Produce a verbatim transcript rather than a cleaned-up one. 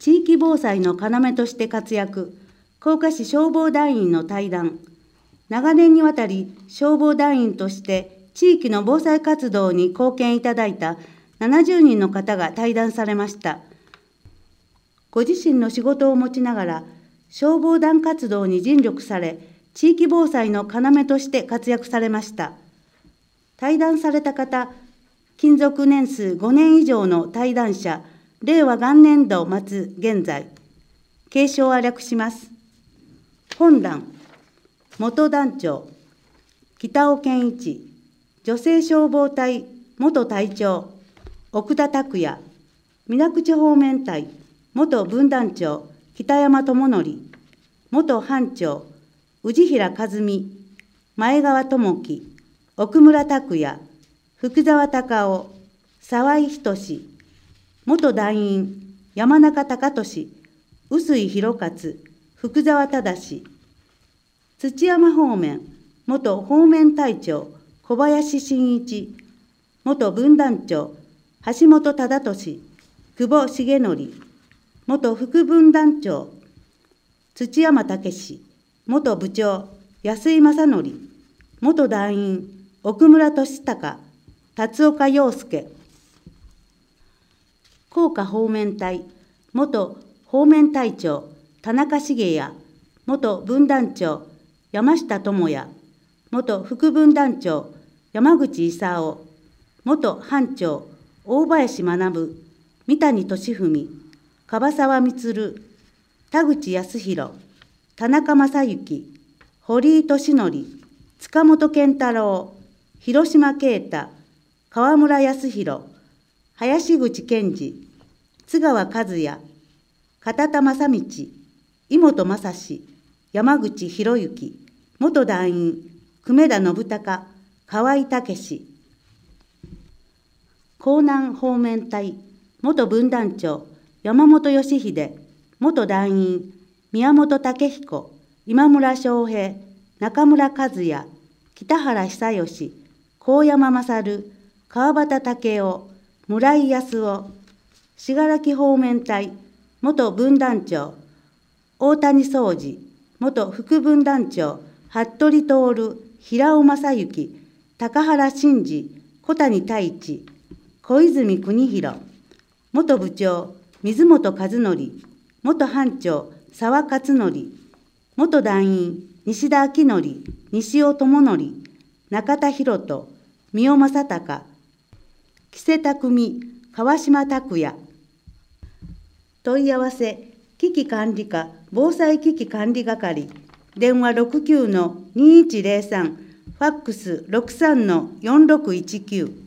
地域防災の要として活躍、甲賀市消防団員の対談。長年にわたり消防団員として地域の防災活動に貢献いただいたななじゅうにんの方が対談されました。ご自身の仕事を持ちながら消防団活動に尽力され、地域防災の要として活躍されました。対談された方、勤続年数ごねん以上の対談者、令和元年度末現在、継承を略します。本団、元団長、北尾健一、女性消防隊元隊長、奥田拓也、水口方面隊元分団長、北山智則、元班長、宇治平和美、前川智樹、奥村拓也、福沢隆夫、沢井仁、元団員、山中隆俊、臼井弘勝、福沢忠、土山方面、元方面隊長、小林真一、元分団長、橋本忠俊、久保重則、元副分団長、土山武史、元部長、安井正則、元団員、奥村俊孝、辰岡洋介、甲賀方面隊、元方面隊長、田中茂也、元分団長、山下智也、元副分団長、山口勲、元班長、大林学、三谷俊文、樺沢充、田口康弘、田中正幸、堀井俊則、塚本健太郎、広島啓太、川村康弘、林口健二、津川和也、片田正道、井本正史、山口博之、元団員、久米田信孝、河合武史、江南方面隊、元分団長、山本義秀、元団員、宮本武彦、今村翔平、中村和也、北原久義、高山勝、川端武雄、村井康夫、信楽方面隊、元分団長、大谷宗二、元副分団長、服部徹、平尾正幸、高原真二、小谷太一、小泉邦弘、元部長、水本和則、元班長、沢勝則、元団員、西田明則、西尾智則、中田博人、三尾正隆、木瀬匠、川島拓也。問い合わせ、危機管理課防災危機管理係、電話 ろくきゅうのにいちゼロさん、ファックス ろくさんのよんろくいちきゅう。